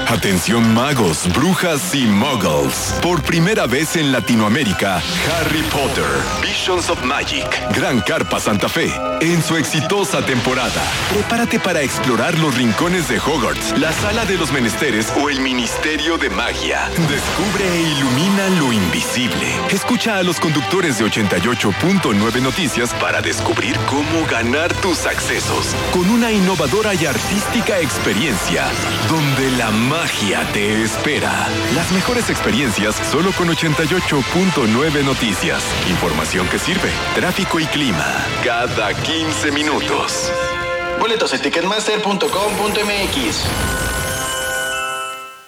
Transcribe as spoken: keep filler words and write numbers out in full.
Atención magos, brujas y muggles. Por primera vez en Latinoamérica, Harry Potter, Visions of Magic, Gran Carpa Santa Fe, en su exitosa temporada. Prepárate para explorar los rincones de Hogwarts, la Sala de los Menesteres o el Ministerio de Magia. Descubre e ilumina lo invisible. Escucha a los conductores de ochenta y ocho punto nueve Noticias para descubrir cómo ganar tus accesos con una innovadora y artística experiencia donde la magia te espera. Las mejores experiencias solo con ochenta y ocho punto nueve Noticias. Información que sirve. Tráfico y clima cada quince minutos. Boletos en ticketmaster punto com punto m x.